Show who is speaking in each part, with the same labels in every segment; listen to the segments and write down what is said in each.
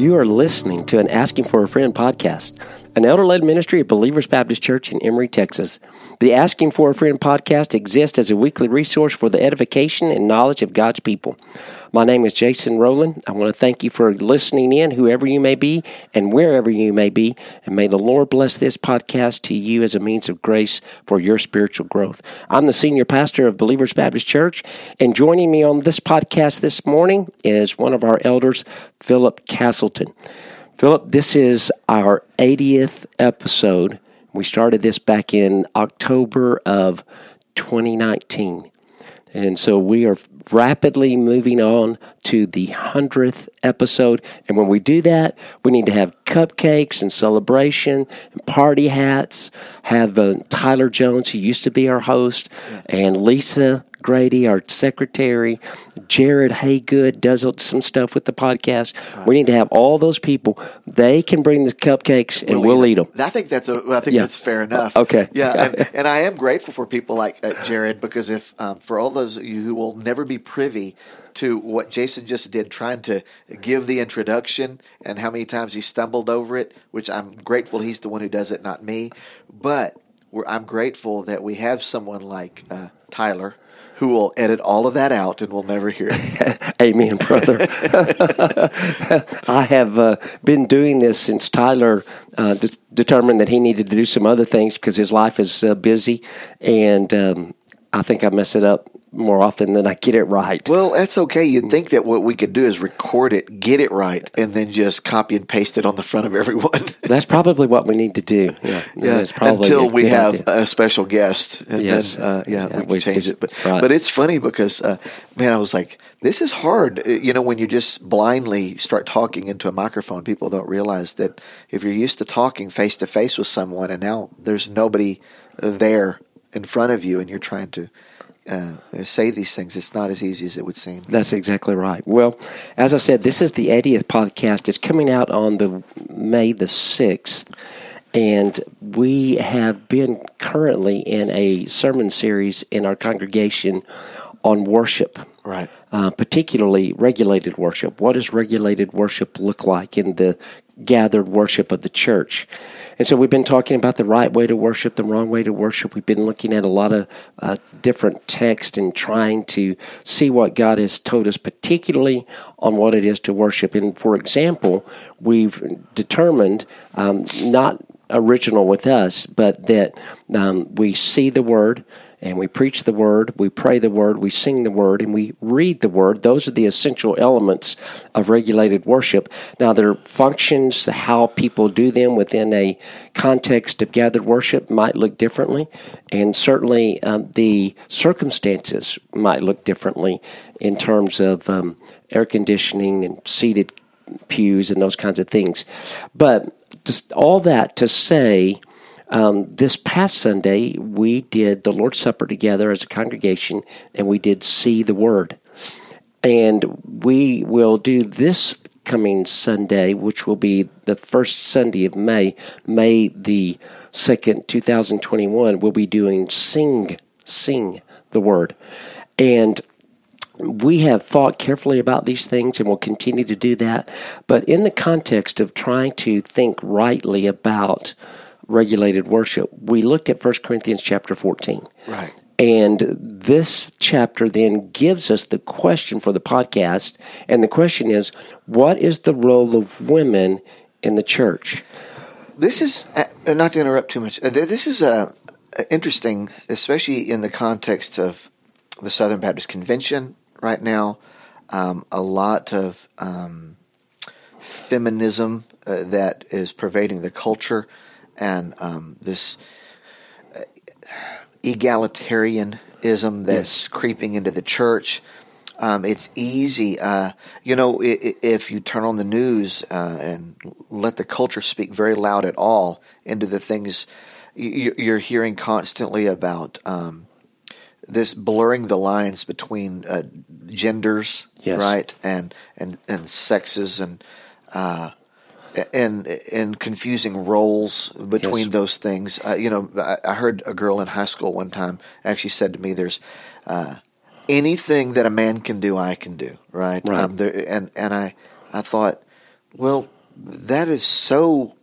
Speaker 1: You are listening to an Asking for a Friend podcast, an elder-led ministry of Believers Baptist Church in Emory, Texas. The Asking for a Friend podcast exists as a weekly resource for the edification and knowledge of God's people. My name is Jason Rowland. I want to thank you for listening in, whoever you may be and wherever you may be, and may the Lord bless this podcast to you as a means of grace for your spiritual growth. I'm the senior pastor of Believers Baptist Church, and joining me on this podcast this morning is one of our elders, Philip Castleton. Philip, this is our 80th episode. We started this back in October of 2019. And so we are rapidly moving on to the 100th episode. And when we do that, we need to have cupcakes and celebration and party hats, have Tyler Jones, who used to be our host, and Lisa Grady, our secretary. Jared Haygood does some stuff with the podcast. Right. We need to have all those people. They can bring the cupcakes, and we'll eat them.
Speaker 2: I think that's that's fair enough.
Speaker 1: Okay.
Speaker 2: Yeah, and I am grateful for people like Jared, because if for all those of you who will never be privy to what Jason just did, trying to give the introduction and how many times he stumbled over it, which I'm grateful he's the one who does it, not me. But I'm grateful that we have someone like Tyler, who will edit all of that out and we'll never hear it.
Speaker 1: Amen, brother. I have been doing this since Tyler determined that he needed to do some other things because his life is busy, and I think I mess it up more often than I get it right.
Speaker 2: Well, that's okay. You'd think that what we could do is record it, get it right, and then just copy and paste it on the front of everyone. That's
Speaker 1: probably what we need to do.
Speaker 2: Yeah. Until we have a special guest. And
Speaker 1: yes.
Speaker 2: Then, we can change it. But it's funny because, I was like, this is hard. When you just blindly start talking into a microphone, people don't realize that if you're used to talking face-to-face with someone and now there's nobody there in front of you and you're trying to say these things, it's not as easy as it would seem.
Speaker 1: That's exactly right. Well, as I said, this is the 80th podcast. It's coming out on the May the 6th, and we have been currently in a sermon series in our congregation on worship.
Speaker 2: Right.
Speaker 1: Particularly regulated worship. What does regulated worship look like in the gathered worship of the church? And so we've been talking about the right way to worship, the wrong way to worship. We've been looking at a lot of different texts and trying to see what God has told us, particularly on what it is to worship. And for example, we've determined, not original with us, but that we see the Word, and we preach the Word, we pray the Word, we sing the Word, and we read the Word. Those are the essential elements of regulated worship. Now, their functions, how people do them within a context of gathered worship might look differently, and certainly the circumstances might look differently in terms of air conditioning and seated pews and those kinds of things. But just all that to say, this past Sunday, we did the Lord's Supper together as a congregation, and we did see the Word. And we will do this coming Sunday, which will be the first Sunday of May the 2nd, 2021, we'll be doing Sing the Word. And we have thought carefully about these things, and we'll continue to do that. But in the context of trying to think rightly about regulated worship, we looked at 1 Corinthians chapter 14.
Speaker 2: Right.
Speaker 1: And this chapter then gives us the question for the podcast, and the question is, what is the role of women in the church?
Speaker 2: This is, not to interrupt too much, this is interesting, especially in the context of the Southern Baptist Convention right now. A lot of feminism that is pervading the culture, and this egalitarianism that's creeping into the church. It's easy, if you turn on the news and let the culture speak very loud at all into the things you're hearing constantly about, this blurring the lines between genders,
Speaker 1: yes,
Speaker 2: right, and sexes, and confusing roles between those things. I heard a girl in high school one time actually said to me, "There's anything that a man can do, I can do." Right. And I thought, well, that is so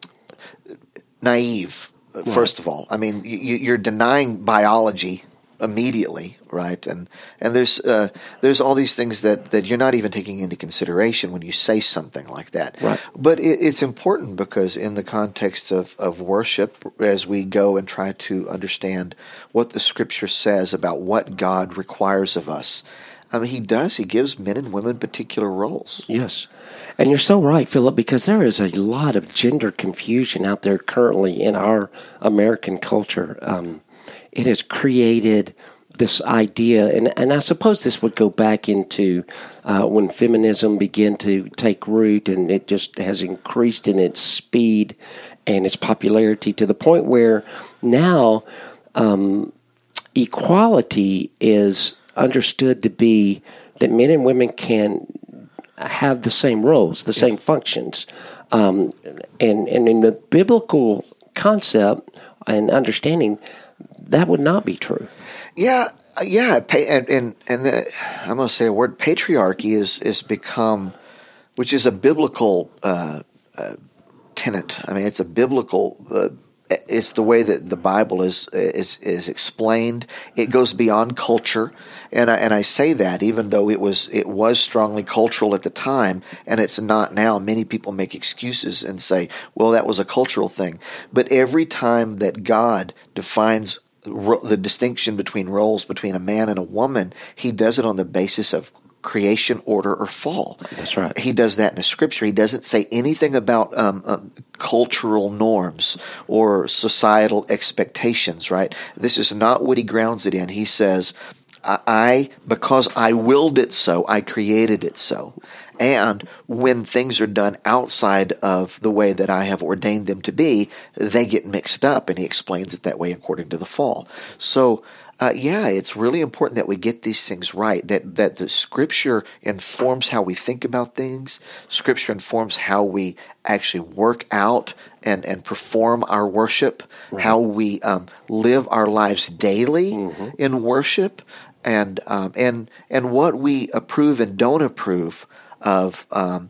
Speaker 2: naive. First of all, I mean, you're denying biology immediately, right? And there's all these things that you're not even taking into consideration when you say something like that.
Speaker 1: Right.
Speaker 2: But it's important because in the context of worship, as we go and try to understand what the Scripture says about what God requires of us, I mean, He gives men and women particular roles.
Speaker 1: Yes. And you're so right, Philip, because there is a lot of gender confusion out there currently in our American culture. It has created this idea, and I suppose this would go back into when feminism began to take root, and it just has increased in its speed and its popularity to the point where now equality is understood to be that men and women can have the same roles, the same functions. And in the biblical concept and understanding, that would not be true.
Speaker 2: Yeah. And I'm going to say a word, patriarchy is become, which is a biblical tenet. I mean, it's a biblical it's the way that the Bible is explained. It goes beyond culture, and I say that even though it was strongly cultural at the time, and it's not now. Many people make excuses and say, "Well, that was a cultural thing." But every time that God defines the distinction between roles between a man and a woman, He does it on the basis of creation, order, or fall.
Speaker 1: That's right.
Speaker 2: He does that in the Scripture. He doesn't say anything about cultural norms or societal expectations, right? This is not what He grounds it in. He says, because I willed it so, I created it so. And when things are done outside of the way that I have ordained them to be, they get mixed up, and He explains it that way according to the fall. So, it's really important that we get these things right, that the Scripture informs how we think about things. Scripture informs how we actually work out and perform our worship, right. How we live our lives daily in worship, and what we approve and don't approve of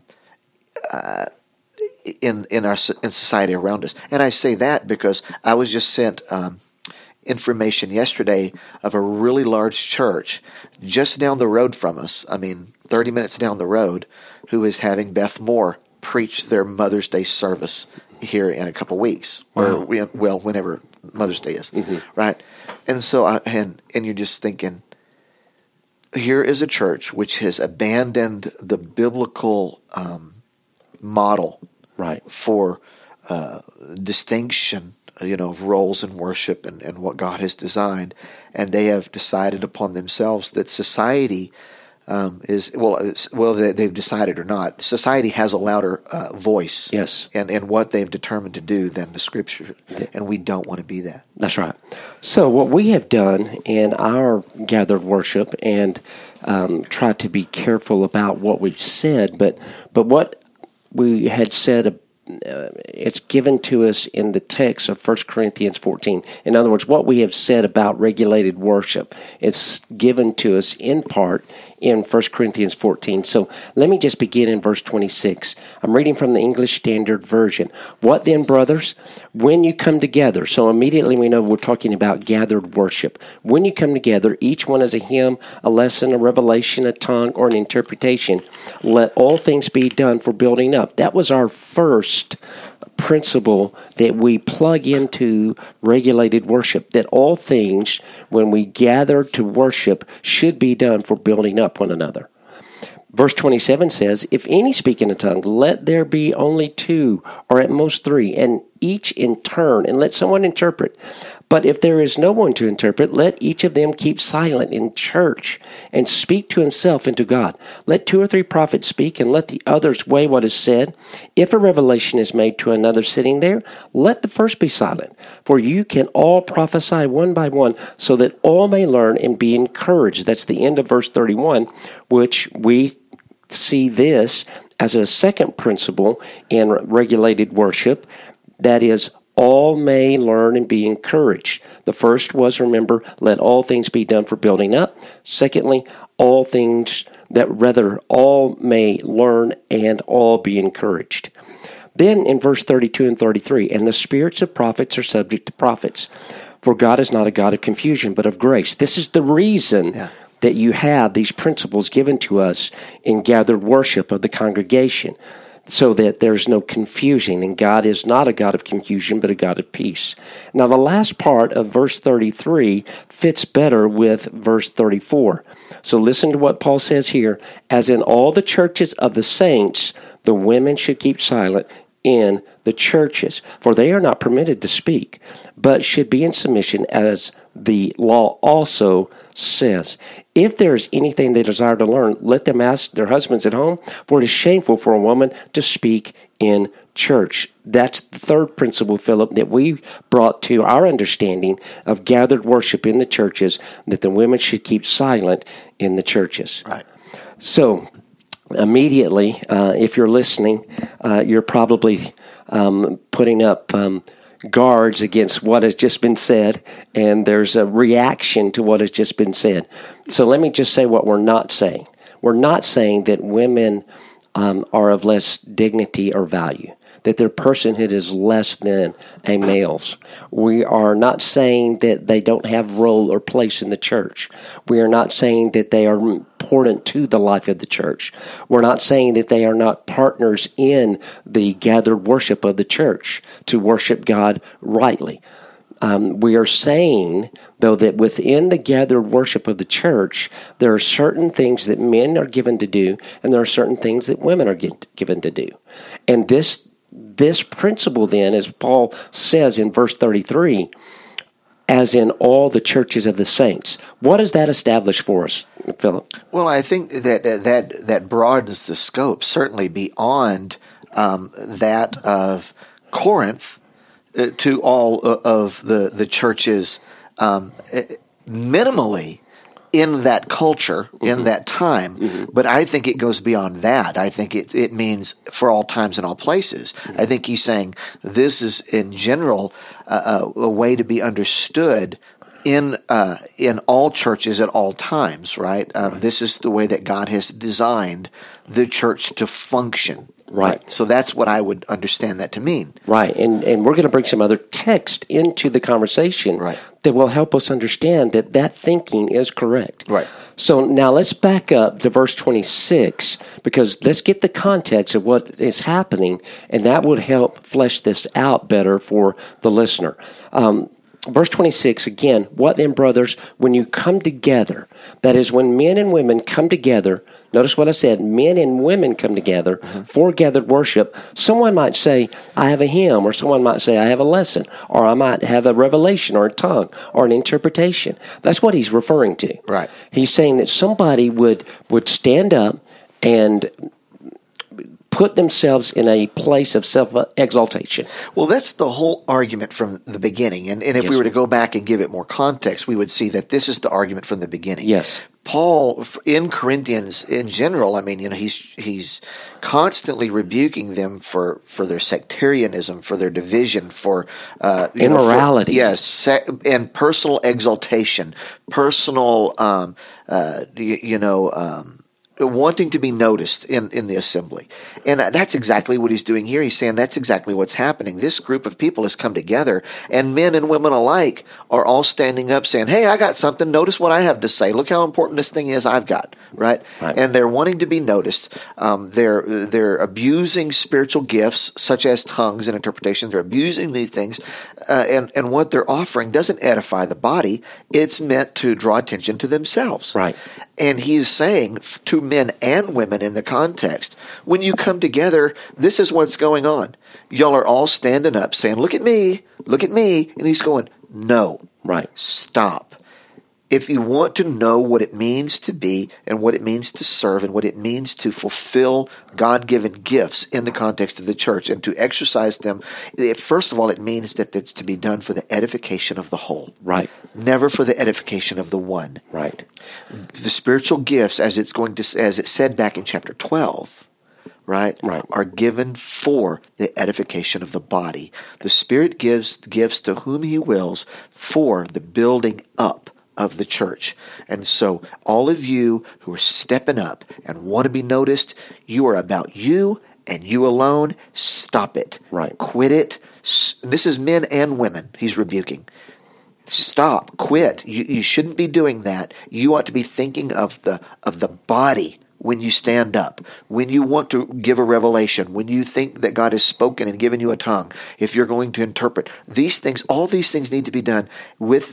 Speaker 2: in society around us. And I say that because I was just sent information yesterday of a really large church just down the road from us, 30 minutes down the road, who is having Beth Moore preach their Mother's Day service here in a couple weeks,
Speaker 1: wow.
Speaker 2: or whenever Mother's Day is, right? And so, and you're just thinking, here is a church which has abandoned the biblical model,
Speaker 1: right,
Speaker 2: for distinction, of roles in worship and what God has designed, and they have decided upon themselves that society they've decided or not. Society has a louder voice,
Speaker 1: yes,
Speaker 2: and what they've determined to do than the Scripture, and we don't want to be that.
Speaker 1: That's right. So what we have done in our gathered worship, and try to be careful about what we've said, but what we had said. It's given to us in the text of 1 Corinthians 14. In other words, what we have said about regulated worship is given to us in part in 1 Corinthians 14. So let me just begin in verse 26. I'm reading from the English Standard Version. What then, brothers? When you come together, so immediately we know we're talking about gathered worship. When you come together, each one has a hymn, a lesson, a revelation, a tongue, or an interpretation. Let all things be done for building up. That was our first principle that we plug into regulated worship, that all things, when we gather to worship, should be done for building up one another. Verse 27 says, if any speak in a tongue, let there be only two, or at most three, and each in turn, and let someone interpret. But if there is no one to interpret, let each of them keep silent in church and speak to himself and to God. Let 2 or 3 prophets speak, and let the others weigh what is said. If a revelation is made to another sitting there, let the first be silent. For you can all prophesy one by one, so that all may learn and be encouraged. That's the end of verse 31, which we see this as a second principle in regulated worship, that is, all may learn and be encouraged. The first was, remember, let all things be done for building up. Secondly, all things that rather all may learn and all be encouraged. Then in verse 32 and 33, and the spirits of prophets are subject to prophets, for God is not a God of confusion, but of grace. This is the reason that you have these principles given to us in gathered worship of the congregation, so that there's no confusion, and God is not a God of confusion, but a God of peace. Now, the last part of verse 33 fits better with verse 34. So listen to what Paul says here. As in all the churches of the saints, the women should keep silent in the churches, for they are not permitted to speak, but should be in submission, as the law also says. If there is anything they desire to learn, let them ask their husbands at home, for it is shameful for a woman to speak in church. That's the third principle, Philip, that we brought to our understanding of gathered worship in the churches, that the women should keep silent in the churches.
Speaker 2: Right.
Speaker 1: So, immediately, if you're listening, you're probably putting up guards against what has just been said, and there's a reaction to what has just been said. So let me just say what we're not saying. We're not saying that women are of less dignity or value, that their personhood is less than a male's. We are not saying that they don't have role or place in the church. We are not saying that they are important to the life of the church. We're not saying that they are not partners in the gathered worship of the church to worship God rightly. We are saying, though, that within the gathered worship of the church, there are certain things that men are given to do, and there are certain things that women are given to do. And this principle, then, as Paul says in verse 33, as in all the churches of the saints. What does that establish for us, Philip?
Speaker 2: Well, I think that broadens the scope, certainly beyond that of Corinth to all of the churches minimally in that culture, in that time. But I think it goes beyond that. I think it means for all times and all places. I think he's saying this is, in general, a way to be understood in all churches at all times, right? This is the way that God has designed the church to function.
Speaker 1: Right.
Speaker 2: So that's what I would understand that to mean.
Speaker 1: Right. And we're going to bring some other text into the conversation that will help us understand that thinking is correct.
Speaker 2: Right.
Speaker 1: So now let's back up to verse 26, because let's get the context of what is happening, and that would help flesh this out better for the listener. Verse 26, again, what then, brothers, when you come together, that is, when men and women come together, notice what I said, men and women come together for gathered worship, someone might say, I have a hymn, or someone might say, I have a lesson, or I might have a revelation, or a tongue, or an interpretation. That's what he's referring to.
Speaker 2: Right.
Speaker 1: He's saying that somebody would stand up and put themselves in a place of self-exaltation.
Speaker 2: Well, that's the whole argument from the beginning. And if we were to go back and give it more context, we would see that this is the argument from the beginning.
Speaker 1: Yes.
Speaker 2: Paul, in Corinthians in general, I mean, he's constantly rebuking them for their sectarianism, for their division, for
Speaker 1: immorality.
Speaker 2: And personal exaltation, personal, wanting to be noticed in the assembly. And that's exactly what he's doing here. He's saying that's exactly what's happening. This group of people has come together, and men and women alike are all standing up saying, hey, I got something. Notice what I have to say. Look how important this thing is I've got, right? And they're wanting to be noticed. They're abusing spiritual gifts such as tongues and interpretations. They're abusing these things. And what they're offering doesn't edify the body. It's meant to draw attention to themselves.
Speaker 1: Right.
Speaker 2: And he's saying to men and women in the context, when you come together, this is what's going on. Y'all are all standing up saying, look at me. And he's going, no.
Speaker 1: Right.
Speaker 2: Stop. If you want to know what it means to be and what it means to serve and what it means to fulfill God-given gifts in the context of the church and to exercise them, first of all, it means that it's to be done for the edification of the whole.
Speaker 1: Right.
Speaker 2: Never for the edification of the one.
Speaker 1: Right.
Speaker 2: The spiritual gifts, as it said back in chapter 12, right, are given for the edification of the body. The Spirit gives gifts to whom He wills for the building up of the church. And so all of you who are stepping up and want to be noticed, you are about you and you alone. Stop it.
Speaker 1: Right.
Speaker 2: Quit it. This is men and women he's rebuking. Stop. Quit. You shouldn't be doing that. You ought to be thinking of the body when you stand up, when you want to give a revelation, when you think that God has spoken and given you a tongue, if you're going to interpret. These things, all these things need to be done with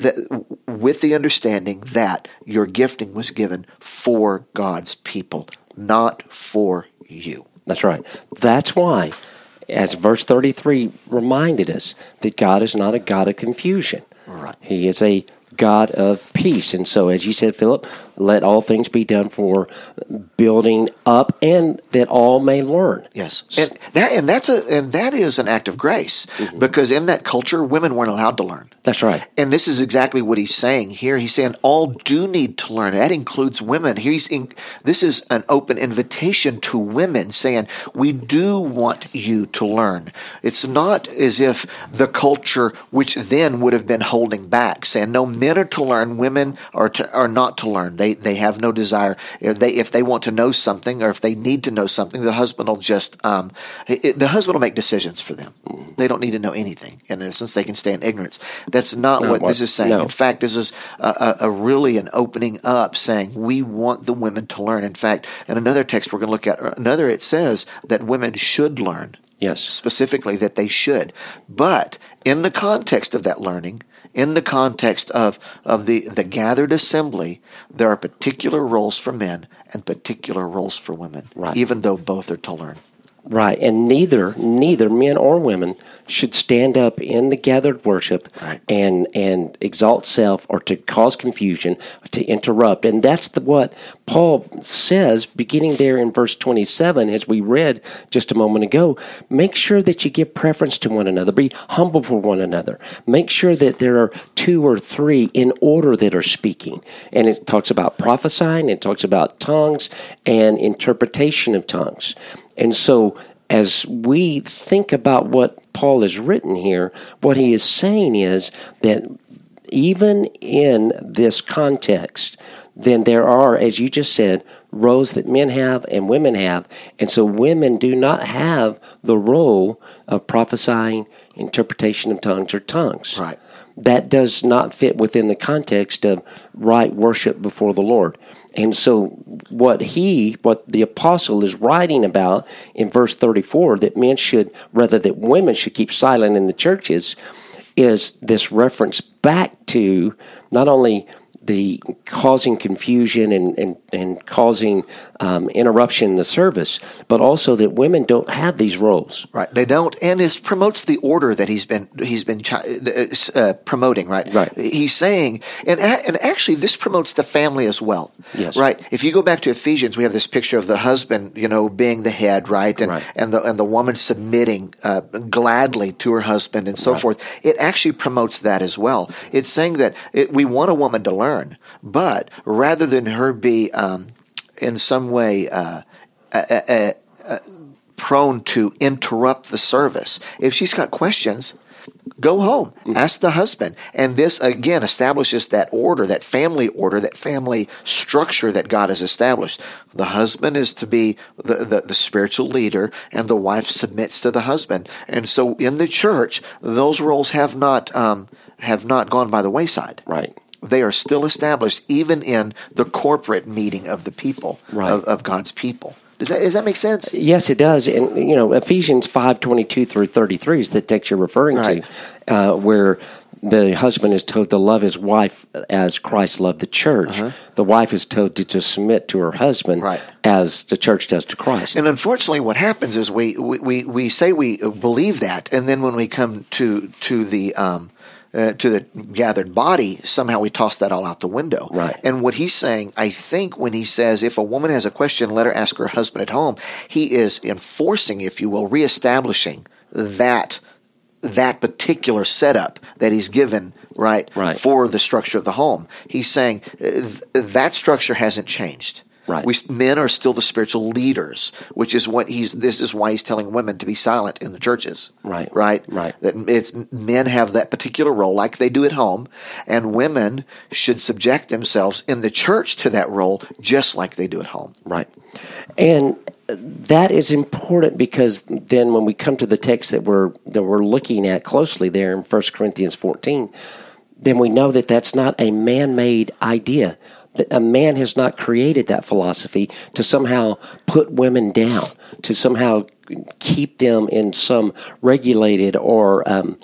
Speaker 2: the understanding that your gifting was given for God's people, not for you.
Speaker 1: That's right. That's why, as verse 33 reminded us, that God is not a God of confusion.
Speaker 2: Right.
Speaker 1: He is a God of peace. And so, as you said, Philip, let all things be done for building up, and that all may learn.
Speaker 2: Yes, and that is an act of grace, because in that culture, women weren't allowed to learn.
Speaker 1: That's right.
Speaker 2: And this is exactly what he's saying here. He's saying all do need to learn. That includes women. This is an open invitation to women, saying we do want you to learn. It's not as if the culture, which then would have been holding back, saying no, men are to learn, women are not to learn. They have no desire. If they want to know something, or if they need to know something, the husband will just the husband will make decisions for them. They don't need to know anything, and in a sense, they can stay in ignorance. That's not what this is saying.
Speaker 1: No.
Speaker 2: In fact, this is really an opening up, saying we want the women to learn. In fact, in another text we're going to look at, it says that women should learn.
Speaker 1: Yes.
Speaker 2: Specifically that they should. But in the context of that learning, in the context of the gathered assembly, there are particular roles for men and particular roles for women,
Speaker 1: right,
Speaker 2: even though both are to learn.
Speaker 1: Right, and neither men or women should stand up in the gathered worship,
Speaker 2: right,
Speaker 1: and exalt self, or to cause confusion, to interrupt. And that's what Paul says, beginning there in verse 27, as we read just a moment ago. Make sure that you give preference to one another. Be humble for one another. Make sure that there are 2 or 3 in order that are speaking. And it talks about prophesying, it talks about tongues, and interpretation of tongues. And so, as we think about what Paul has written here, what he is saying is that even in this context, then there are, as you just said, roles that men have and women have. And so women do not have the role of prophesying, interpretation of tongues, or tongues.
Speaker 2: Right.
Speaker 1: That does not fit within the context of right worship before the Lord. And so what the apostle is writing about in verse 34, that women should keep silent in the churches, is this reference back to not only the causing confusion and causing interruption in the service, but also that women don't have these roles.
Speaker 2: Right, they don't, and it promotes the order that he's been promoting. Right,
Speaker 1: right.
Speaker 2: He's saying, and actually, this promotes the family as well.
Speaker 1: Yes,
Speaker 2: right. If you go back to Ephesians, we have this picture of the husband, being the head, right, and the woman submitting gladly to her husband, and so forth. It actually promotes that as well. It's saying that we want a woman to learn. But rather than her be in some way prone to interrupt the service, if she's got questions, go home, ask the husband. And this, again, establishes that order, that family structure that God has established. The husband is to be the spiritual leader, and the wife submits to the husband. And so in the church, those roles have not gone by the wayside.
Speaker 1: Right.
Speaker 2: They are still established even in the corporate meeting of the people, of God's people. Does that make sense?
Speaker 1: Yes, it does. And, Ephesians 5:22 through 33 is the text you're referring to, where the husband is told to love his wife as Christ loved the church. The wife is told to submit to her husband as the church does to Christ.
Speaker 2: And unfortunately, what happens is we say we believe that, and then when we come to the gathered body, somehow we toss that all out the window.
Speaker 1: Right.
Speaker 2: And what he's saying, I think, when he says, if a woman has a question, let her ask her husband at home, he is enforcing, if you will, reestablishing that particular setup that he's given, right, for the structure of the home. He's saying that structure hasn't changed.
Speaker 1: Right.
Speaker 2: Men are still the spiritual leaders, which is what this is why he's telling women to be silent in the churches.
Speaker 1: Right.
Speaker 2: Right.
Speaker 1: Right.
Speaker 2: That men have that particular role like they do at home, and women should subject themselves in the church to that role just like they do at home.
Speaker 1: Right. And that is important because then when we come to the text that we're looking at closely there in 1 Corinthians 14, then we know that that's not a man-made idea. That a man has not created that philosophy to somehow put women down, to somehow keep them in some regulated or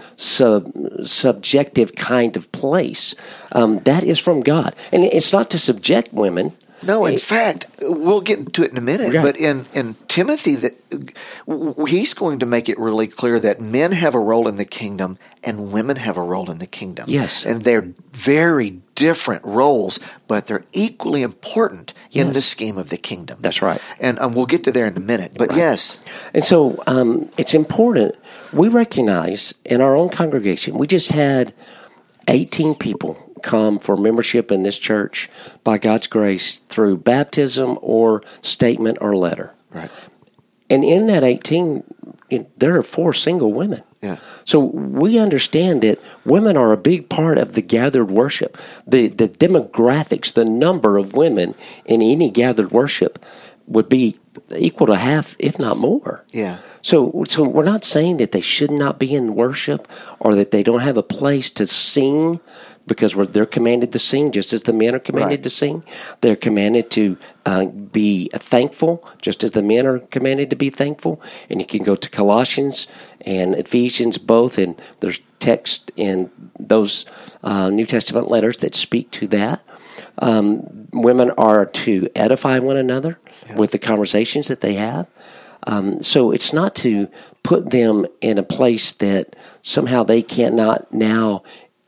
Speaker 1: subjective kind of place. That is from God. And it's not to subject women.
Speaker 2: No, in fact, we'll get into it in a minute,
Speaker 1: Right.
Speaker 2: but in Timothy, that he's going to make it really clear that men have a role in the kingdom and women have a role in the kingdom.
Speaker 1: Yes.
Speaker 2: And they're very different roles, but they're equally important in
Speaker 1: Yes.
Speaker 2: the scheme of the kingdom.
Speaker 1: That's right.
Speaker 2: And we'll get to there in a minute, but yes.
Speaker 1: And so it's important. We recognize in our own congregation, we just had 18 people come for membership in this church by God's grace through baptism or statement or letter.
Speaker 2: Right.
Speaker 1: And in that 18, there are 4 single women.
Speaker 2: Yeah.
Speaker 1: So we understand that women are a big part of the gathered worship. The demographics, the number of women in any gathered worship would be equal to half, if not more.
Speaker 2: Yeah.
Speaker 1: So we're not saying that they should not be in worship or that they don't have a place to sing, because they're commanded to sing just as the men are commanded
Speaker 2: Right.
Speaker 1: to sing. They're commanded to be thankful just as the men are commanded to be thankful. And you can go to Colossians and Ephesians both, and there's text in those New Testament letters that speak to that. Women are to edify one another with the conversations that they have. So it's not to put them in a place that somehow they cannot now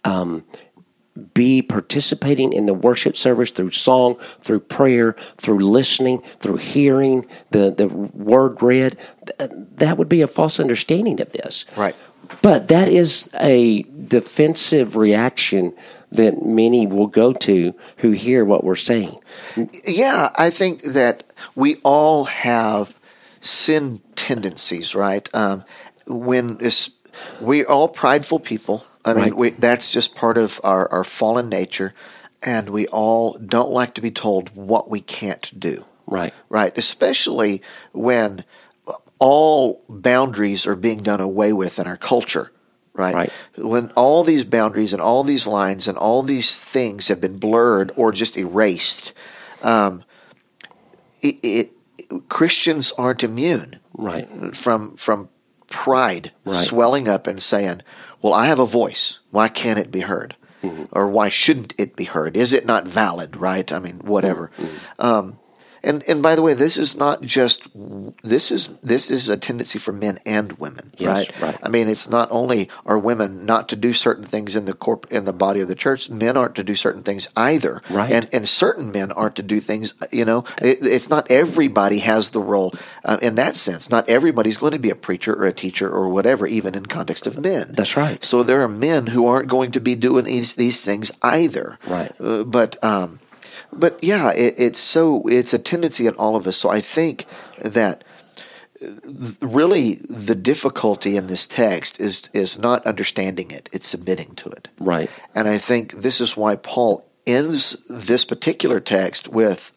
Speaker 1: be participating in the worship service through song, through prayer, through listening, through hearing the word read. That would be a false understanding of this.
Speaker 2: Right.
Speaker 1: But that is a defensive reaction that many will go to who hear what we're saying.
Speaker 2: Yeah, I think that we all have sin tendencies, right? We're all prideful people. I mean,
Speaker 1: Right.
Speaker 2: that's just part of our fallen nature, and we all don't like to be told what we can't do.
Speaker 1: Right.
Speaker 2: Right, especially when all boundaries are being done away with in our culture, right?
Speaker 1: Right.
Speaker 2: When all these boundaries and all these lines and all these things have been blurred or just erased, Christians aren't immune
Speaker 1: Right.
Speaker 2: from pride
Speaker 1: Right.
Speaker 2: swelling up and saying, well, I have a voice. Why can't it be heard?
Speaker 1: Mm-hmm.
Speaker 2: Or why shouldn't it be heard? Is it not valid, right? I mean, whatever.
Speaker 1: Mm-hmm.
Speaker 2: And by the way, this is not just this is a tendency for men and women,
Speaker 1: Yes,
Speaker 2: right?
Speaker 1: right.
Speaker 2: I mean, it's not only are women not to do certain things in the body of the church, men aren't to do certain things either,
Speaker 1: Right.
Speaker 2: And certain men aren't to do things. It's not everybody has the role in that sense. Not everybody's going to be a preacher or a teacher or whatever, even in context of men.
Speaker 1: That's right.
Speaker 2: So there are men who aren't going to be doing these things either,
Speaker 1: Right.
Speaker 2: But yeah, it's a tendency in all of us. So I think that really the difficulty in this text is not understanding it; it's submitting to it.
Speaker 1: Right.
Speaker 2: And I think this is why Paul ends this particular text with,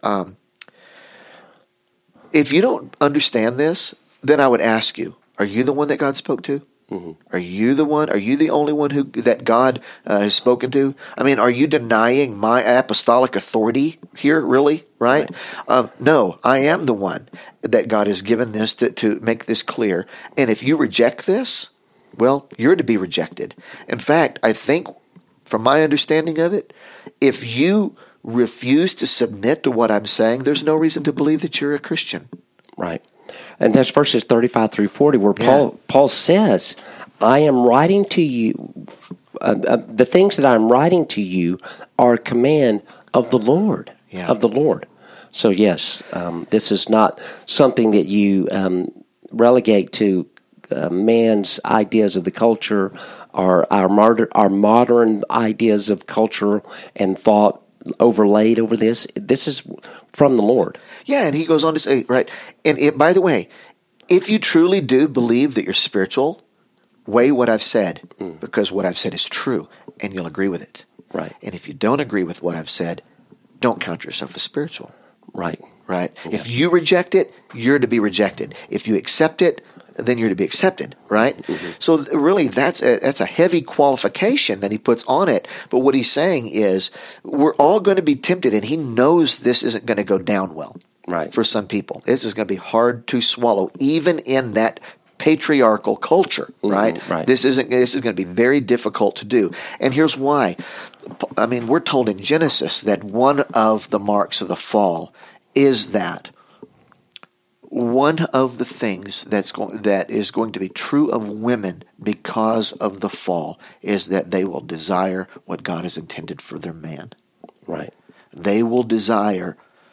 Speaker 2: "If you don't understand this, then I would ask you: Are you the one that God spoke to?
Speaker 1: Mm-hmm.
Speaker 2: Are you the one? Are you the only one that God has spoken to? I mean, are you denying my apostolic authority here, really? Right? No, I am the one that God has given this to make this clear. And if you reject this, well, you're to be rejected. In fact, I think, from my understanding of it, if you refuse to submit to what I'm saying, there's no reason to believe that you're a Christian."
Speaker 1: Right. And that's verses 35 through 40 where Paul says, I am writing to you, the things that I'm writing to you are a command of the Lord, of the Lord. So yes, this is not something that you relegate to man's ideas of the culture or our modern ideas of culture and thought overlaid over this. This is from the Lord.
Speaker 2: Yeah, and he goes on to say, right, and by the way, if you truly do believe that you're spiritual, weigh what I've said, because what I've said is true, and you'll agree with it.
Speaker 1: Right.
Speaker 2: And if you don't agree with what I've said, don't count yourself as spiritual.
Speaker 1: Right.
Speaker 2: Right? Yeah. If you reject it, you're to be rejected. If you accept it, then you're to be accepted, right? Mm-hmm. So really, that's a heavy qualification that he puts on it. But what he's saying is, we're all going to be tempted, and he knows this isn't going to go down well,
Speaker 1: right,
Speaker 2: for some people. This is going to be hard to swallow, even in that patriarchal culture, right?
Speaker 1: Mm-hmm, right.
Speaker 2: This is going to be very difficult to do. And here's why. I mean, we're told in Genesis that one of the marks of the fall is that one of the things that is going to be true of women because of the fall is that they will desire what God has intended for their man.
Speaker 1: Right.
Speaker 2: They will desire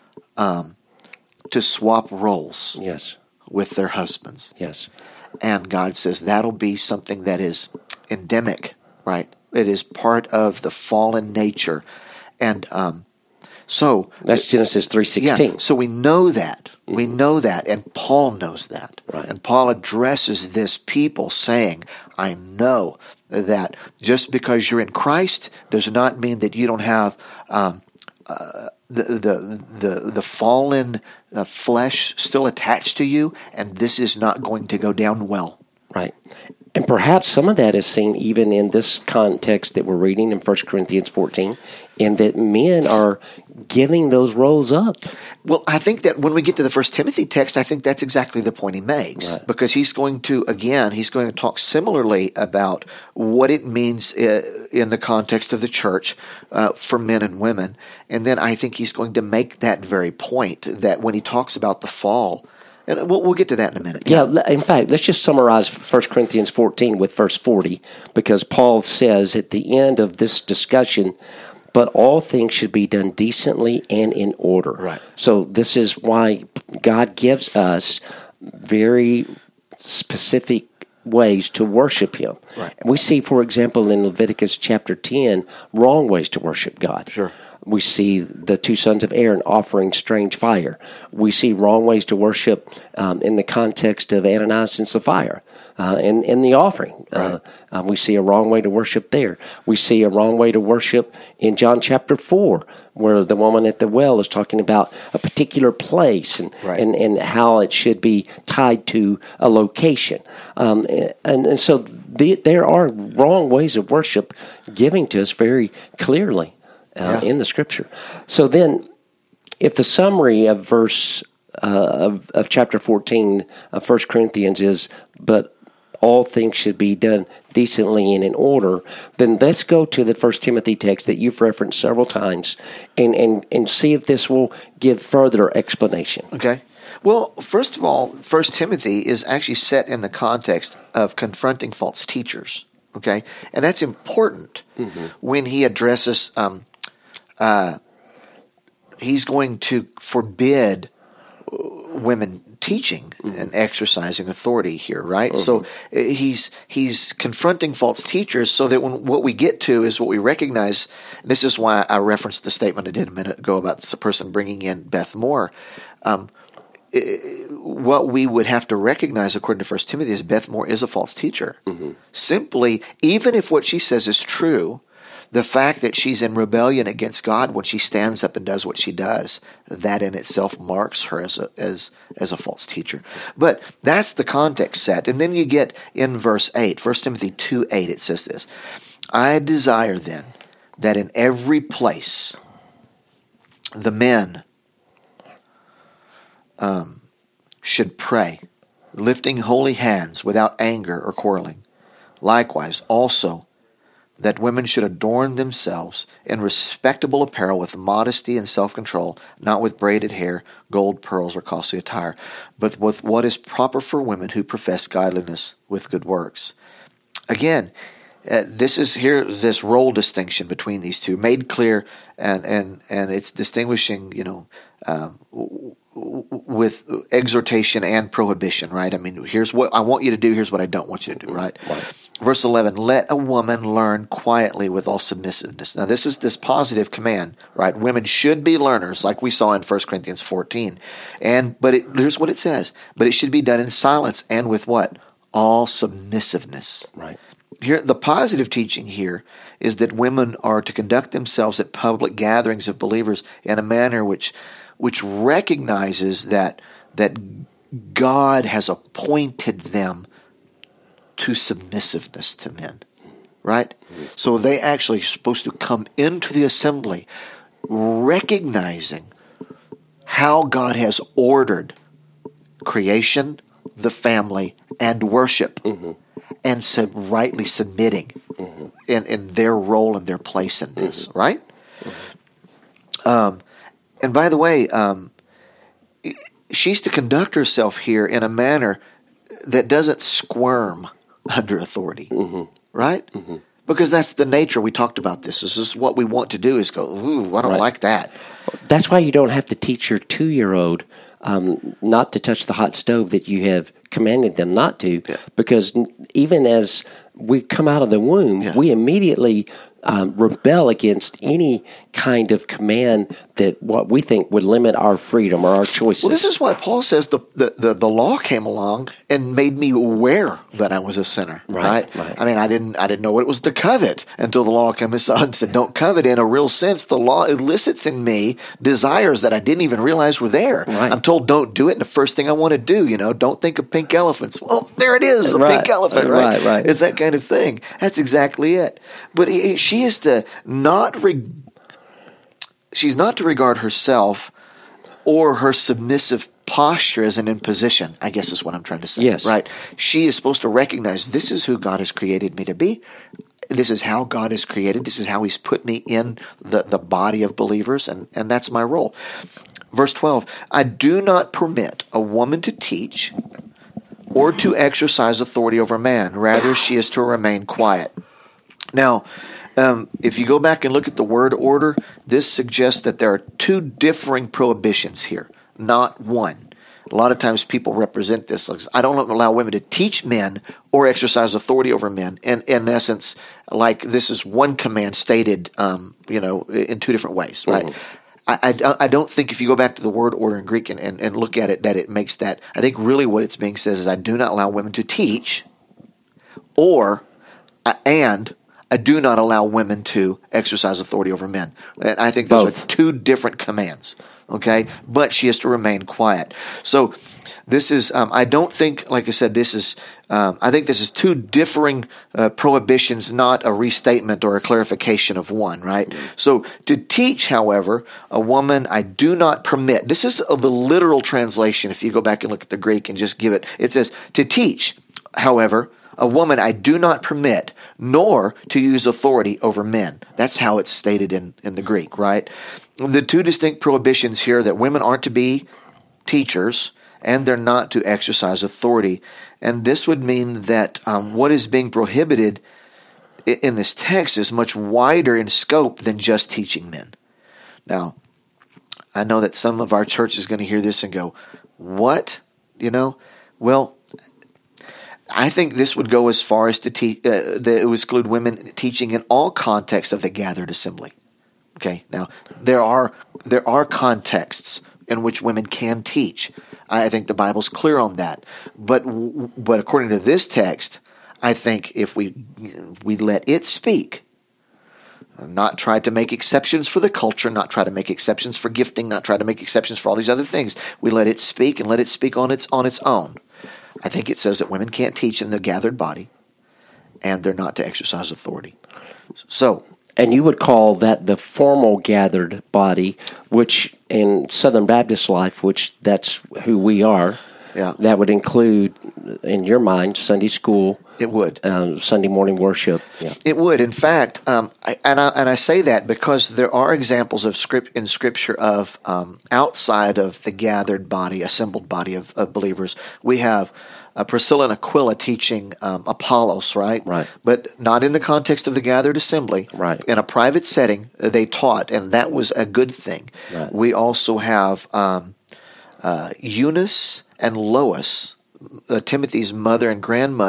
Speaker 2: to swap roles.
Speaker 1: Yes.
Speaker 2: With their husbands.
Speaker 1: Yes.
Speaker 2: And God says that'll be something that is endemic, right? It is part of the fallen nature. And so
Speaker 1: that's Genesis 3:16.
Speaker 2: Yeah, so we know that. Mm-hmm. We know that, and Paul knows that.
Speaker 1: Right.
Speaker 2: And Paul addresses this people saying, I know that just because you're in Christ does not mean that you don't have the fallen flesh still attached to you, and this is not going to go down well.
Speaker 1: Right. And perhaps some of that is seen even in this context that we're reading in 1 Corinthians 14, in that men are giving those roles up.
Speaker 2: Well, I think that when we get to the 1 Timothy text, I think that's exactly the point he makes.
Speaker 1: Right.
Speaker 2: Because he's going to talk similarly about what it means in the context of the church for men and women. And then I think he's going to make that very point, that when he talks about the fall, and we'll get to that in a minute.
Speaker 1: Yeah, in fact, let's just summarize 1 Corinthians 14 with verse 40, because Paul says at the end of this discussion, but all things should be done decently and in order.
Speaker 2: Right.
Speaker 1: So this is why God gives us very specific ways to worship Him.
Speaker 2: Right.
Speaker 1: And we see, for example, in Leviticus chapter 10, wrong ways to worship God.
Speaker 2: Sure.
Speaker 1: We see the two sons of Aaron offering strange fire. We see wrong ways to worship in the context of Ananias and Sapphira in the offering.
Speaker 2: Right.
Speaker 1: We see a wrong way to worship there. We see a wrong way to worship in John chapter 4, where the woman at the well is talking about a particular place and
Speaker 2: right.
Speaker 1: and how it should be tied to a location. And so there are wrong ways of worship giving to us very clearly. In the Scripture. So then, if the summary of verse of chapter 14 of 1 Corinthians is, but all things should be done decently and in order, then let's go to the 1 Timothy text that you've referenced several times and see if this will give further explanation.
Speaker 2: Okay. Well, first of all, 1 Timothy is actually set in the context of confronting false teachers. Okay? And that's important when he addresses... he's going to forbid women teaching and exercising authority here, right? So he's confronting false teachers so that what we get to is what we recognize. And this is why I referenced the statement I did a minute ago about the person bringing in Beth Moore. What we would have to recognize, according to 1 Timothy, is Beth Moore is a false teacher. Simply, even if what she says is true, the fact that she's in rebellion against God when she stands up and does what she does, that in itself marks her as a false teacher. But that's the context set. And then you get in verse 8, 1 Timothy 2:8, it says this, I desire then that in every place the men should pray, lifting holy hands without anger or quarreling. Likewise, also, that women should adorn themselves in respectable apparel with modesty and self-control, not with braided hair, gold, pearls, or costly attire, but with what is proper for women who profess godliness with good works. Again, this role distinction between these two made clear, and it's distinguishing, with exhortation and prohibition, right? I mean, here's what I want you to do, here's what I don't want you to do, right? Verse 11, let a woman learn quietly with all submissiveness. Now, this is this positive command, right? Women should be learners, like we saw in 1 Corinthians 14. Here's what it says. But it should be done in silence and with what? All submissiveness.
Speaker 1: Right.
Speaker 2: Here, the positive teaching here is that women are to conduct themselves at public gatherings of believers in a manner which recognizes that God has appointed them to submissiveness to men, right? So they actually are supposed to come into the assembly recognizing how God has ordered creation, the family, and worship, and rightly submitting in their role and their place in this, right? And by the way, she's to conduct herself here in a manner that doesn't squirm under authority, right? Because that's the nature. We talked about this. This is what we want to do is go, ooh, I don't like that.
Speaker 1: That's why you don't have to teach your 2-year-old not to touch the hot stove that you have commanded them not to, because even as we come out of the womb, we immediately rebel against any kind of command that what we think would limit our freedom or our choices.
Speaker 2: Well, this is why Paul says the law came along and made me aware that I was a sinner. Right. I mean, I didn't know what it was to covet until the law came and said, "Don't covet." In a real sense, the law elicits in me desires that I didn't even realize were there.
Speaker 1: Right.
Speaker 2: I'm told, "Don't do it," and the first thing I want to do, don't think of pink elephants. Well, there it is, a pink elephant. Right. It's that kind of thing. That's exactly it. But she is to not she's not to regard herself or her submissive posture as an imposition, I guess is what I'm trying to say.
Speaker 1: Yes.
Speaker 2: Right? She is supposed to recognize this is who God has created me to be. This is how God has created. This is how He's put me in the body of believers, and that's my role. Verse 12, I do not permit a woman to teach or to exercise authority over man. Rather, she is to remain quiet. Now, if you go back and look at the word order, this suggests that there are two differing prohibitions here, not one. A lot of times people represent this as, I don't allow women to teach men or exercise authority over men. And in essence, like this is one command stated, in two different ways, right? I don't think if you go back to the word order in Greek and look at it, that it makes that. I think really what it's being says is I do not allow women to teach and I do not allow women to exercise authority over men. And I think those are two different commands, okay? But she has to remain quiet. So this is, I don't think, like I said, I think this is two differing prohibitions, not a restatement or a clarification of one, right? So to teach, however, a woman I do not permit. This is the literal translation. If you go back and look at the Greek and just give it says, to teach, however, a woman I do not permit, nor to use authority over men. That's how it's stated in the Greek, right? The two distinct prohibitions here that women aren't to be teachers and they're not to exercise authority. And this would mean that what is being prohibited in this text is much wider in scope than just teaching men. Now, I know that some of our church is going to hear this and go, what? Well, I think this would go as far as to exclude women teaching in all contexts of the gathered assembly. Okay, now there are contexts in which women can teach. I think the Bible's clear on that. But according to this text, I think if we let it speak, not try to make exceptions for the culture, not try to make exceptions for gifting, not try to make exceptions for all these other things, we let it speak and let it speak on its own. I think it says that women can't teach in the gathered body, and they're not to exercise authority.
Speaker 1: And you would call that the formal gathered body, which in Southern Baptist life, which that's who we are.
Speaker 2: Yeah.
Speaker 1: That would include, in your mind, Sunday school.
Speaker 2: It would.
Speaker 1: Sunday morning worship. Yeah.
Speaker 2: It would. In fact, I say that because there are examples of in Scripture of outside of the gathered body, assembled body of believers. We have Priscilla and Aquila teaching Apollos, right?
Speaker 1: Right.
Speaker 2: But not in the context of the gathered assembly.
Speaker 1: Right.
Speaker 2: In a private setting, they taught, and that was a good thing.
Speaker 1: Right.
Speaker 2: We also have Eunice and Lois, Timothy's mother and grandmother,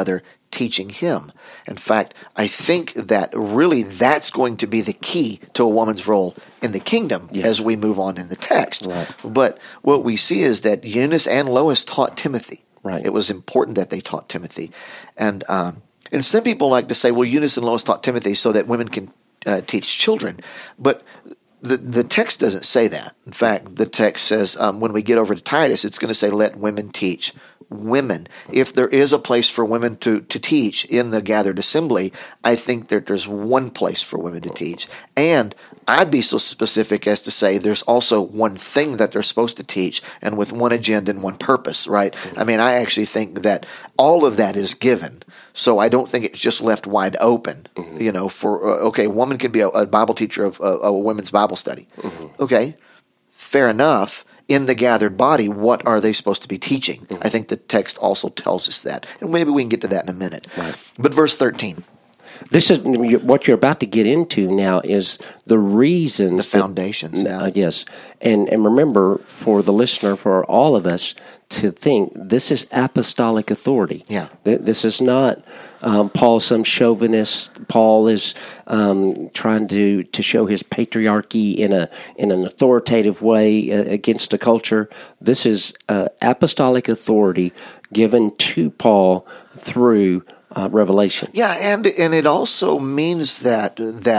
Speaker 2: teaching him. In fact, I think that really that's going to be the key to a woman's role in the kingdom as we move on in the text.
Speaker 1: Right.
Speaker 2: But what we see is that Eunice and Lois taught Timothy.
Speaker 1: Right.
Speaker 2: It was important that they taught Timothy. And some people like to say, well, Eunice and Lois taught Timothy so that women can teach children. But the text doesn't say that. In fact, the text says when we get over to Titus, it's going to say, let women teach women. If there is a place for women to teach in the gathered assembly, I think that there's one place for women to teach. And I'd be so specific as to say there's also one thing that they're supposed to teach, and with one agenda and one purpose, right? I mean, I actually think that all of that is given. So I don't think it's just left wide open, for, a woman can be a Bible teacher of a women's Bible study. Okay, fair enough. In the gathered body, what are they supposed to be teaching? I think the text also tells us that. And maybe we can get to that in a minute.
Speaker 1: Right.
Speaker 2: But verse 13.
Speaker 1: This is what you're about to get into now is the reasons.
Speaker 2: The foundations.
Speaker 1: Yes. And remember, for the listener, for all of us, to think this is apostolic authority.
Speaker 2: Yeah.
Speaker 1: This is not Paul, some chauvinist. Paul is trying to show his patriarchy in an authoritative way against the culture. This is apostolic authority given to Paul through revelation.
Speaker 2: Yeah, and it also means that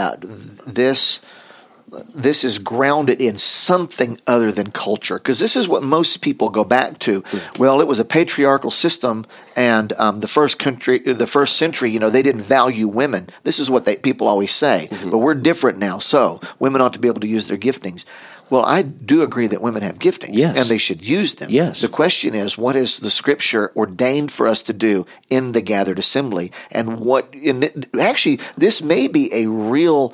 Speaker 2: this is grounded in something other than culture, because this is what most people go back to. Well, it was a patriarchal system, and the first century, they didn't value women. This is what people always say. But we're different now, so women ought to be able to use their giftings. Well, I do agree that women have giftings,
Speaker 1: yes,
Speaker 2: and they should use them.
Speaker 1: Yes.
Speaker 2: The question is, what is the Scripture ordained for us to do in the gathered assembly? And actually, this may be a real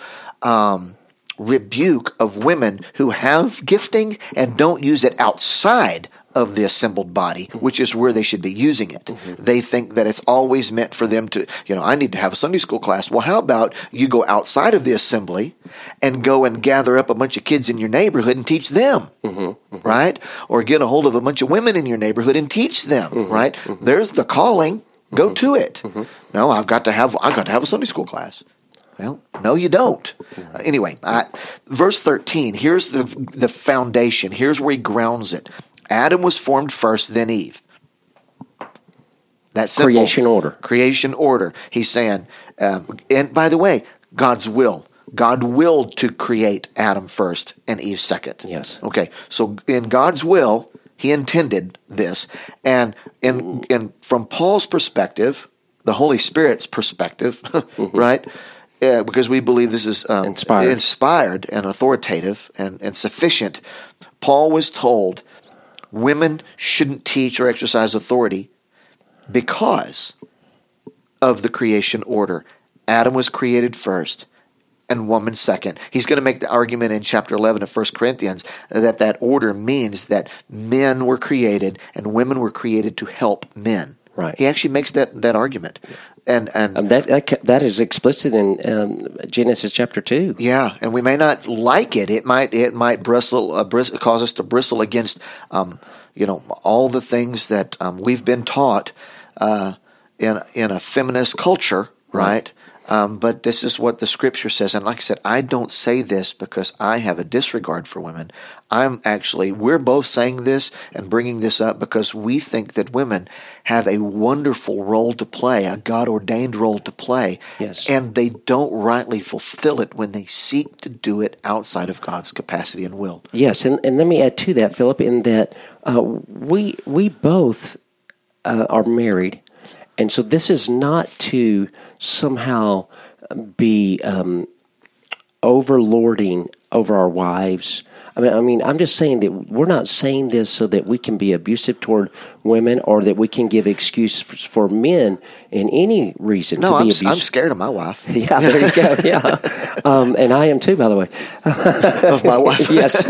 Speaker 2: rebuke of women who have gifting and don't use it outside of the assembled body, which is where they should be using it. They think that it's always meant for them to, I need to have a Sunday school class. Well, how about you go outside of the assembly and go and gather up a bunch of kids in your neighborhood and teach them, right? Or get a hold of a bunch of women in your neighborhood and teach them, right? There's the calling. Go to it. No, I've got to have a Sunday school class. Well, no, you don't. Anyway, verse 13, here's the foundation. Here's where he grounds it. Adam was formed first, then Eve. That's simple. Creation order. He's saying, and by the way, God's will. God willed to create Adam first and Eve second.
Speaker 1: Yes.
Speaker 2: Okay, so in God's will, he intended this. And from Paul's perspective, the Holy Spirit's perspective, right? Because we believe this is inspired and authoritative and sufficient. Paul was told women shouldn't teach or exercise authority because of the creation order. Adam was created first and woman second. He's going to make the argument in chapter 11 of 1 Corinthians that order means that men were created and women were created to help men.
Speaker 1: Right.
Speaker 2: He actually makes that argument. And
Speaker 1: that is explicit in Genesis chapter 2.
Speaker 2: Yeah, and we may not like it. It might cause us to bristle against all the things that we've been taught in a feminist culture, right? But this is what the Scripture says. And like I said, I don't say this because I have a disregard for women. We're both saying this and bringing this up because we think that women have a wonderful role to play, a God-ordained role to play.
Speaker 1: Yes.
Speaker 2: And they don't rightly fulfill it when they seek to do it outside of God's capacity and will.
Speaker 1: Yes, and let me add to that, Philip, in that we both are married. And so this is not to somehow be overlording over our wives. I mean, I'm just saying that we're not saying this so that we can be abusive toward women or that we can give excuse for men in any reason to be abusive.
Speaker 2: I'm scared of my wife.
Speaker 1: Yeah, there you go. Yeah, and I am too, by the way.
Speaker 2: Of my wife,
Speaker 1: yes.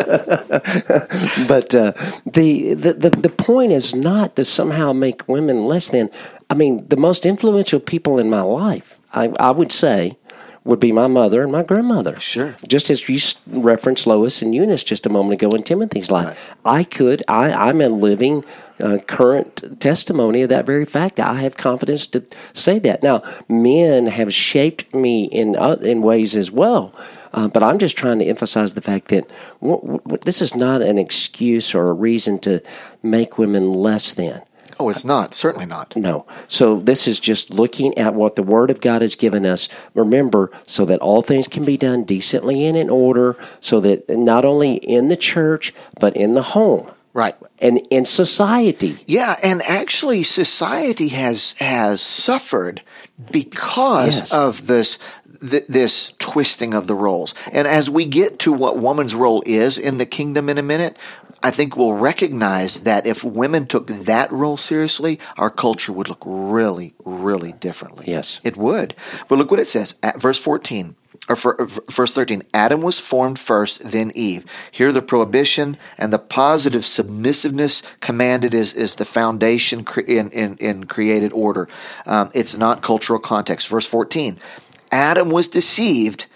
Speaker 1: But the point is not to somehow make women less than. I mean, the most influential people in my life, I would say, would be my mother and my grandmother.
Speaker 2: Sure.
Speaker 1: Just as you referenced Lois and Eunice just a moment ago in Timothy's life.
Speaker 2: Right.
Speaker 1: I'm a living current testimony of that very fact. I have confidence to say that. Now, men have shaped me in ways as well. But I'm just trying to emphasize the fact that this is not an excuse or a reason to make women less than.
Speaker 2: Oh, it's not. Certainly not.
Speaker 1: No. So this is just looking at what the Word of God has given us. Remember, so that all things can be done decently and in order, so that not only in the church, but in the home.
Speaker 2: Right.
Speaker 1: And in society.
Speaker 2: Yeah, and actually society has suffered because of this twisting of the roles. And as we get to what woman's role is in the kingdom in a minute, I think we'll recognize that if women took that role seriously, our culture would look really, really differently.
Speaker 1: Yes.
Speaker 2: It would. But look what it says at verse 14. Or verse 13, Adam was formed first, then Eve. Here the prohibition and the positive submissiveness commanded is the foundation in created order. It's not cultural context. Verse 14, Adam was deceived.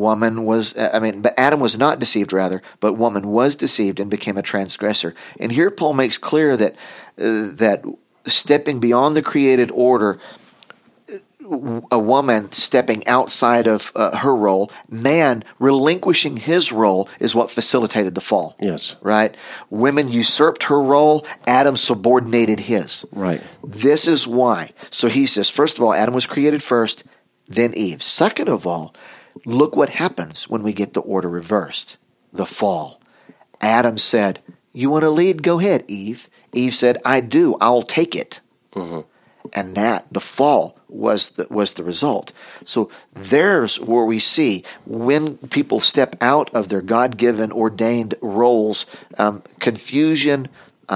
Speaker 2: But Adam was not deceived, rather, but woman was deceived and became a transgressor. And here Paul makes clear that stepping beyond the created order, a woman stepping outside of her role, man relinquishing his role is what facilitated the fall.
Speaker 1: Yes.
Speaker 2: Right? Women usurped her role, Adam subordinated his.
Speaker 1: Right.
Speaker 2: This is why. So he says, first of all, Adam was created first, then Eve. Second of all, look what happens when we get the order reversed. The fall. Adam said, you want to lead? Go ahead, Eve. Eve said, I do. I'll take it. Mm-hmm. And the fall was the result. So there's where we see when people step out of their God-given ordained roles, confusion,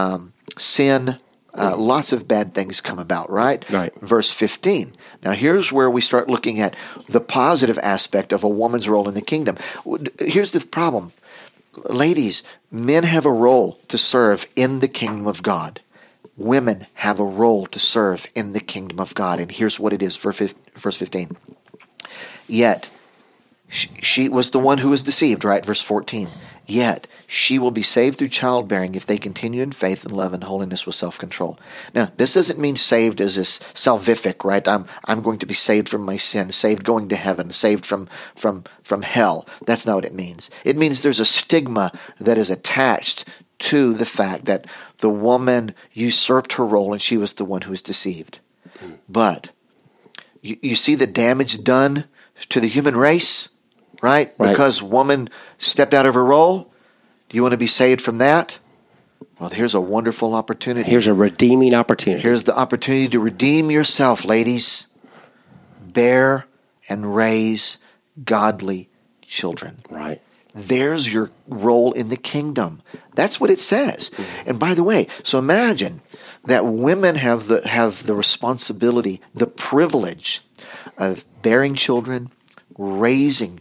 Speaker 2: sin, lots of bad things come about, right?
Speaker 1: Right.
Speaker 2: Verse 15. Now here's where we start looking at the positive aspect of a woman's role in the kingdom. Here's the problem. Ladies, men have a role to serve in the kingdom of God. Women have a role to serve in the kingdom of God. And here's what it is, verse 15. Yet, she was the one who was deceived, right? Verse 14. Yet, she will be saved through childbearing if they continue in faith and love and holiness with self-control. Now, this doesn't mean saved as this salvific, right? I'm going to be saved from my sin, saved going to heaven, saved from hell. That's not what it means. It means there's a stigma that is attached to the fact that the woman usurped her role and she was the one who was deceived. But you see the damage done to the human race, right? Because woman stepped out of her role. Do you want to be saved from that? Well, here's a wonderful opportunity.
Speaker 1: Here's a redeeming opportunity.
Speaker 2: Here's the opportunity to redeem yourself, ladies. Bear and raise godly children.
Speaker 1: Right.
Speaker 2: There's your role in the kingdom. That's what it says. And by the way, so imagine that women have the responsibility, the privilege of bearing children, raising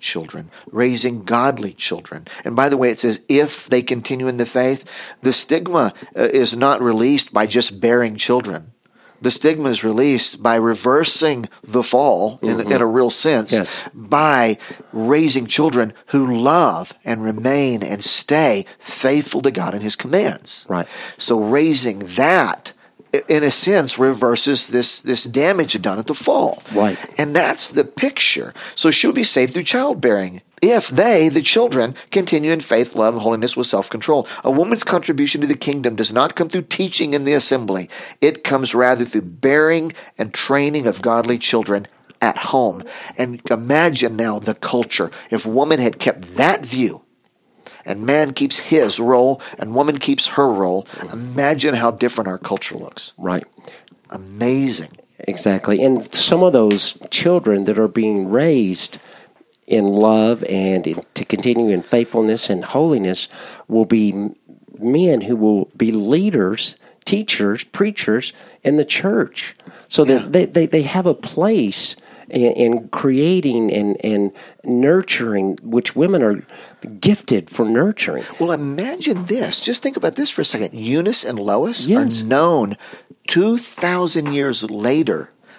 Speaker 2: godly children. And by the way, it says if they continue in the faith, the stigma is not released by just bearing children. The stigma is released by reversing the fall in a real sense,
Speaker 1: yes,
Speaker 2: by raising children who love and remain and stay faithful to God and His commands.
Speaker 1: Right.
Speaker 2: So raising that, in a sense, reverses this damage done at the fall.
Speaker 1: Right.
Speaker 2: And that's the picture. So she'll be saved through childbearing if they, the children, continue in faith, love, and holiness with self-control. A woman's contribution to the kingdom does not come through teaching in the assembly. It comes rather through bearing and training of godly children at home. And imagine now the culture. If woman had kept that view, and man keeps his role, and woman keeps her role, imagine how different our culture looks.
Speaker 1: Right.
Speaker 2: Amazing.
Speaker 1: Exactly. And some of those children that are being raised in love and to continue in faithfulness and holiness will be men who will be leaders, teachers, preachers in the church. So that they have a place in creating and nurturing, which women are gifted for nurturing.
Speaker 2: Well, imagine this. Just think about this for a second. Eunice and Lois
Speaker 1: Yes.
Speaker 2: are known 2,000 years later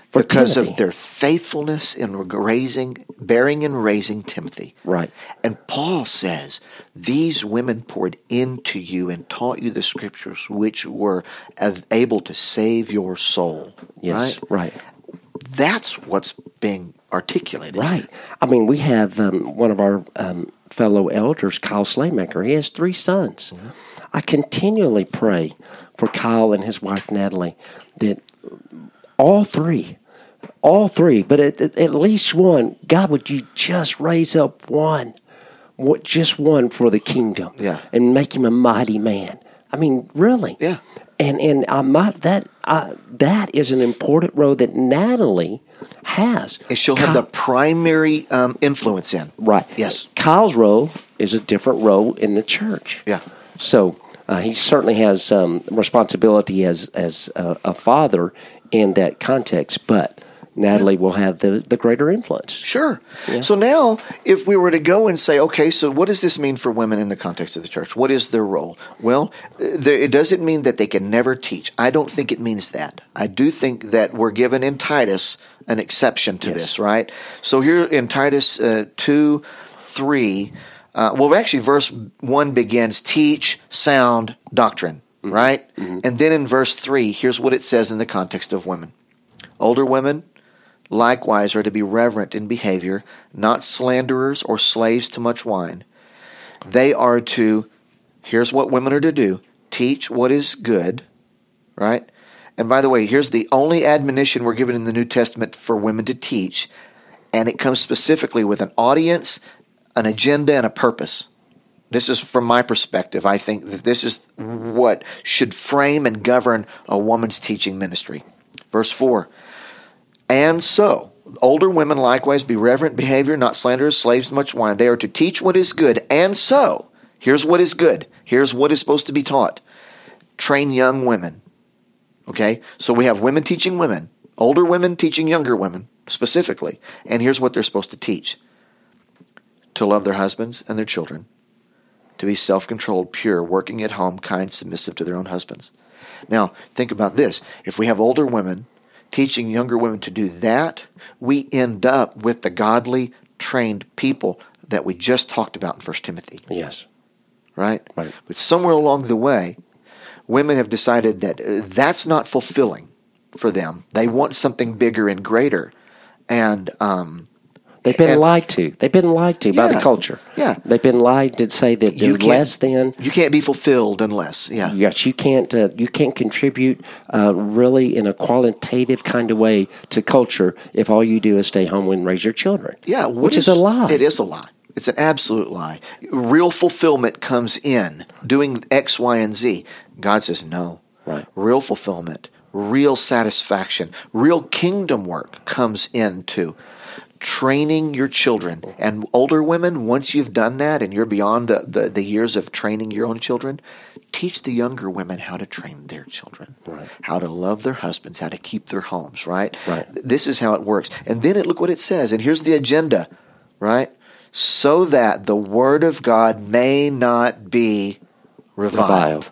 Speaker 2: because
Speaker 1: Timothy.
Speaker 2: of their faithfulness in bearing and raising Timothy.
Speaker 1: Right.
Speaker 2: And Paul says, these women poured into you and taught you the scriptures, which were able to save your soul.
Speaker 1: Yes, right.
Speaker 2: That's what's being articulated.
Speaker 1: Right. I mean, we have one of our fellow elders, Kyle Slaymaker. He has 3 sons. Mm-hmm. I continually pray for Kyle and his wife, Natalie, that all three, but at least one, God, would you just raise up one, just one for the kingdom, and make him a mighty man. I mean, really.
Speaker 2: Yeah.
Speaker 1: And that is an important role that Natalie has.
Speaker 2: And she'll have the primary influence in.
Speaker 1: Right.
Speaker 2: Yes.
Speaker 1: Kyle's role is a different role in the church.
Speaker 2: Yeah.
Speaker 1: So he certainly has responsibility as a father in that context, but Natalie will have the greater influence.
Speaker 2: Sure.
Speaker 1: Yeah.
Speaker 2: So now, if we were to go and say, okay, so what does this mean for women in the context of the church? What is their role? Well, it doesn't mean that they can never teach. I don't think it means that. I do think that we're given in Titus an exception to this, right? So here in Titus 2:3, actually verse 1 begins, teach sound doctrine, right? Mm-hmm. And then in verse 3, here's what it says in the context of women. Older women likewise are to be reverent in behavior, not slanderers or slaves to much wine. They are to, here's what women are to do, teach what is good, right? And by the way, here's the only admonition we're given in the New Testament for women to teach, and it comes specifically with an audience, an agenda, and a purpose. This is from my perspective. I think that this is what should frame and govern a woman's teaching ministry. Verse 4, and so, older women likewise be reverent behavior, not slanderers, slaves to much wine. They are to teach what is good. And so, here's what is good. Here's what is supposed to be taught. Train young women. Okay? So we have women teaching women, older women teaching younger women specifically. And here's what they're supposed to teach. To love their husbands and their children. To be self-controlled, pure, working at home, kind, submissive to their own husbands. Now, think about this. If we have older women teaching younger women to do that, we end up with the godly, trained people that we just talked about in 1 Timothy.
Speaker 1: Yes.
Speaker 2: Right? But somewhere along the way, women have decided that that's not fulfilling for them. They want something bigger and greater. And
Speaker 1: they've been lied to. They've been lied to by the culture.
Speaker 2: Yeah.
Speaker 1: They've been lied to say that they're less than.
Speaker 2: You can't be fulfilled unless. Yeah.
Speaker 1: Yes, you can't contribute really in a qualitative kind of way to culture if all you do is stay home and raise your children.
Speaker 2: Yeah.
Speaker 1: Which is a lie.
Speaker 2: It is a lie. It's an absolute lie. Real fulfillment comes in doing X, Y, and Z. God says no.
Speaker 1: Right.
Speaker 2: Real fulfillment, real satisfaction, real kingdom work comes into training your children. And older women, once you've done that and you're beyond the years of training your own children, teach the younger women how to train their children, how to love their husbands, how to keep their homes, right? This is how it works. And then look what it says. And here's the agenda, right? So that the word of God may not be reviled.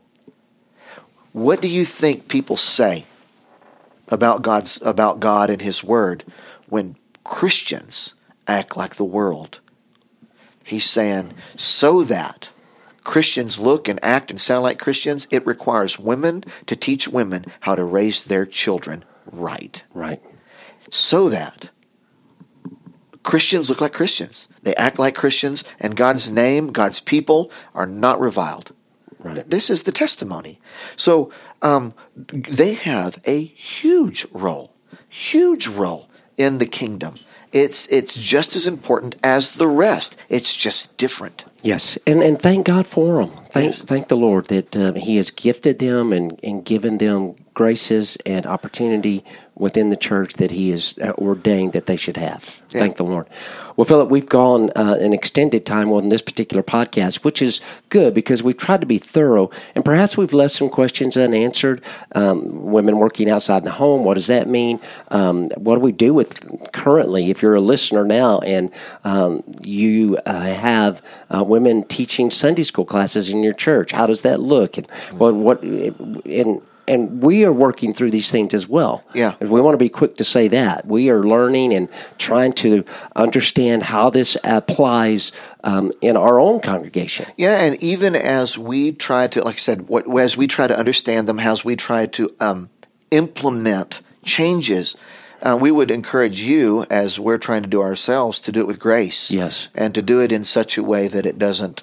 Speaker 2: What do you think people say about God and His Word when Christians act like the world? He's saying, so that Christians look and act and sound like Christians, it requires women to teach women how to raise their children right.
Speaker 1: Right.
Speaker 2: So that Christians look like Christians. They act like Christians, and God's name, God's people are not reviled. Right. This is the testimony. So they have a huge role in the kingdom. It's just as important as the rest. It's just different.
Speaker 1: Yes, and thank God for them. Thank the Lord that He has gifted them and given them graces and opportunity within the church that He has ordained that they should have. Yeah. Thank the Lord. Well, Philip, we've gone an extended time on this particular podcast, which is good because we've tried to be thorough, and perhaps we've left some questions unanswered. Women working outside the home, what does that mean? What do we do with currently, if you're a listener now and you have women teaching Sunday school classes in your church? How does that look? And and we are working through these things as well.
Speaker 2: Yeah.
Speaker 1: We want to be quick to say that. We are learning and trying to understand how this applies in our own congregation.
Speaker 2: Yeah, and even as we try to, like I said, as we try to understand them, as we try to implement changes, we would encourage you, as we're trying to do ourselves, to do it with grace.
Speaker 1: Yes.
Speaker 2: And to do it in such a way that it doesn't,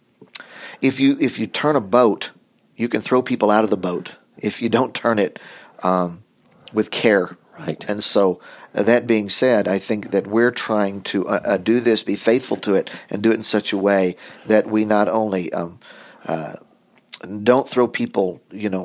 Speaker 2: if you turn a boat, you can throw people out of the boat if you don't turn it with care.
Speaker 1: Right.
Speaker 2: And so, that being said, I think that we're trying to do this, be faithful to it, and do it in such a way that we not only don't throw people,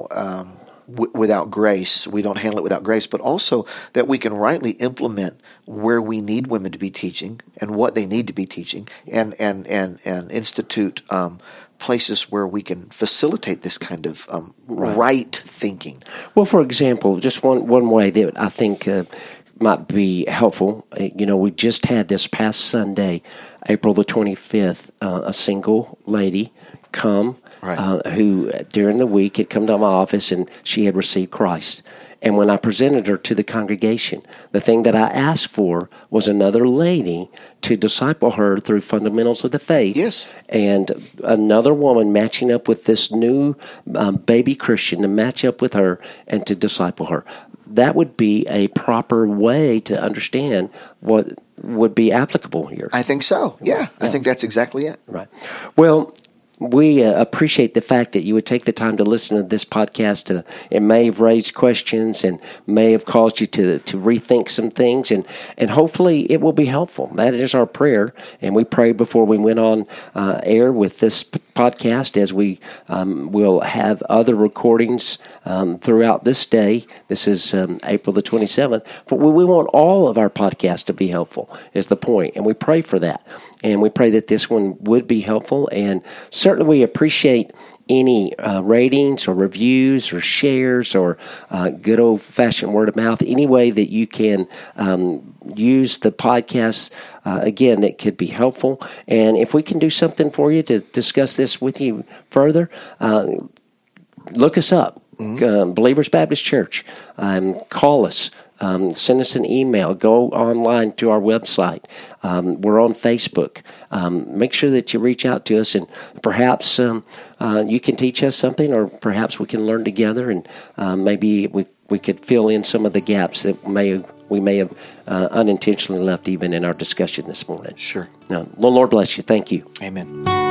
Speaker 2: without grace, we don't handle it without grace, but also that we can rightly implement where we need women to be teaching and what they need to be teaching, and institute places where we can facilitate this kind of right thinking.
Speaker 1: Well, for example, just one way that I think might be helpful. We just had this past Sunday, April the 25th, a single lady come.
Speaker 2: Right.
Speaker 1: Who during the week had come to my office and she had received Christ. And when I presented her to the congregation, the thing that I asked for was another lady to disciple her through fundamentals of the faith.
Speaker 2: Yes.
Speaker 1: And another woman matching up with this new baby Christian to match up with her and to disciple her. That would be a proper way to understand what would be applicable here.
Speaker 2: I think so. Yeah. I think that's exactly it.
Speaker 1: Right. Well, we appreciate the fact that you would take the time to listen to this podcast. It may have raised questions and may have caused you to rethink some things, and hopefully it will be helpful. That is our prayer, and we prayed before we went on air with this podcast, as we will have other recordings throughout this day. This is April the 27th, but we want all of our podcasts to be helpful is the point, and we pray for that. And we pray that this one would be helpful. And certainly we appreciate any ratings or reviews or shares or good old-fashioned word of mouth, any way that you can use the podcast, again, that could be helpful. And if we can do something for you to discuss this with you further, look us up, Believers Baptist Church. Call us. Send us an email. Go online to our website. We're on Facebook. Make sure that you reach out to us, and perhaps you can teach us something, or perhaps we can learn together, and maybe we could fill in some of the gaps that we may have unintentionally left even in our discussion this morning.
Speaker 2: Sure.
Speaker 1: Well, Lord bless you. Thank you.
Speaker 2: Amen.